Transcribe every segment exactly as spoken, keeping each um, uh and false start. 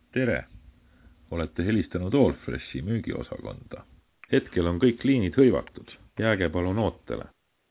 Tere! Olete helistanud Allfreshi müügiosakonda. Hetkel on kõik liinid hõivatud. Jääge palun ootele.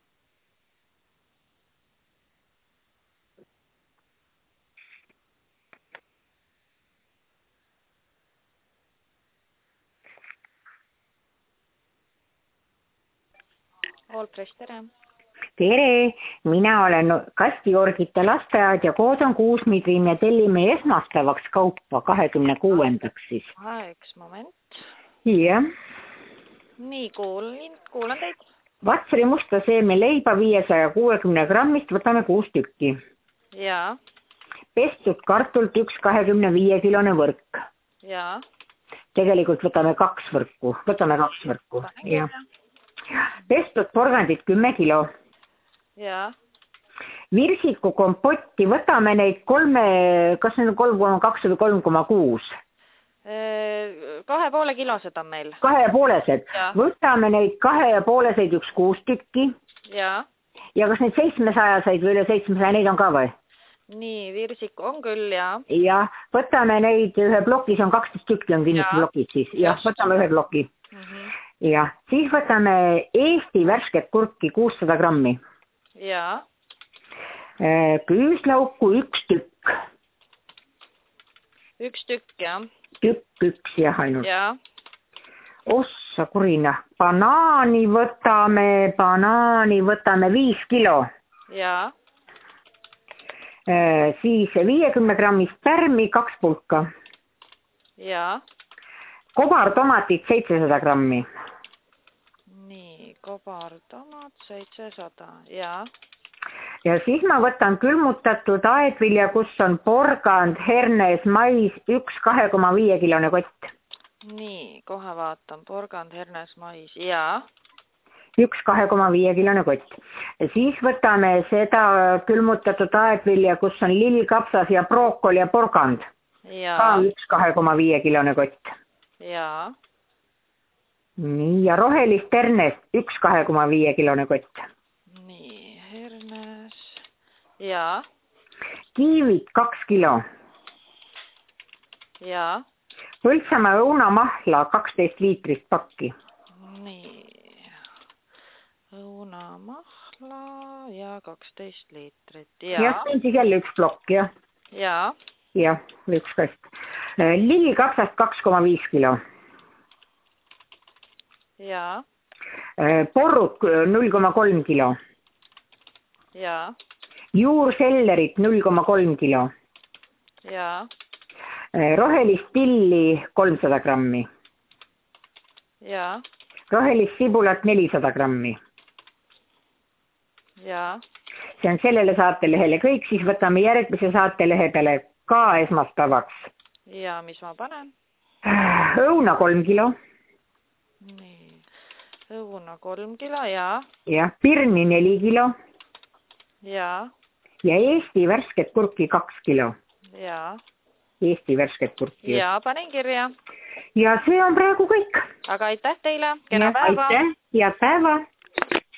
Allfresh, tere! Tere, mina olen Kastiorgite lasteaed ja kood on kuusmiidrin ja tellime esmaspäevaks kaupa kahekümne kuuendaks siis. Ah, üks moment. Jah. Nii, kuulin, kuulan teid. Vatsari musta seeme leiba viiesaja kuuekümne grammist võtame kuus tükki. Jaa. Pestud kartult üks kahekümne viie kilone võrk. Jaa. Tegelikult võtame kaks võrku. Võtame kaks võrku. Ja. Pestud porgandid kümme kilo. Jaa. Virsiku kompotti võtame neid kolme, kas need on kolm koma kaks või kolm koma kuus? Kahe poole kilosed on meil. Kahe ja poolesed. Ja. Võtame neid kahe ja pooleseid üks kuus tükki. Jaa. Ja kas neid seitsmesajaseid või üle seitsmesaja, neid on ka või? Nii, virsiku on küll, jaa. Ja, võtame neid ühe plokis, on kaksteist tükki on kindlasti plokid siis. Ja, võtame ühe ploki. Mm -hmm. Ja, siis võtame Eesti värsket kurki kuussada grammi. Jaa. Küüslauku üks tükk. Üks tükk, jah. Tükk üks, jah, ainult. Jaa. Ossa kurina. Banaani võtame, banaani võtame viis kilo. Jaa. Siis viiekümne grammist pärmi kaks pulka. Jaa. Kobartomatit seitsesada grammi. Nii, kobartomat seitsesada, jaa. Ja siis ma võtan külmutatud aedvilja, kus on porgand, hernes, mais, üks kahe koma viie kilone kott. Nii, kohe vaatan, porgand, hernes, mais, jaa. Üks kahe koma viie kilone kott. Siis võtame seda külmutatud aedvilja, kus on lillkapsas ja brookol ja porgand. Jaa. Ka üks kahe koma viie kilone kott. Jaa. Nii, ja rohelist hernest üks kahe koma viie kilone kott. Nii, hernes. Jaa. Kiivit kaks kilo. Jaa. Põltsamaa õunamahla kaksteist liitrist pakki. Nii. Õunamahla ja kaksteist liitrit. Jaa. Ja see on siis jälle üks plokk, jah. Jaa. Jah, üks kast. Lillikapsast kaks koma viis kilo. Jaa. Porrut null koma kolm kilo. Jaa. Juursellerit null koma kolm kilo. Jaa. Rohelist tilli kolmsada grammi. Jaa. Rohelist sibulat nelisada grammi. Jaa. See on sellele saatelehele kõik, siis võtame järgmise saatelehe peale ka esmaspäevaks. Ja, mis ma panen? Õuna kolm kilo. Nii, õuna kolm kilo, jaa. Ja, pirni neli kilo. Jaa. Ja Eesti värsket kurki kaks kilo. Jaa. Eesti värsket kurki. Jaa, panen kirja. Ja see on praegu kõik. Aga aitäh teile, kena päeva. Aitäh ja päeva.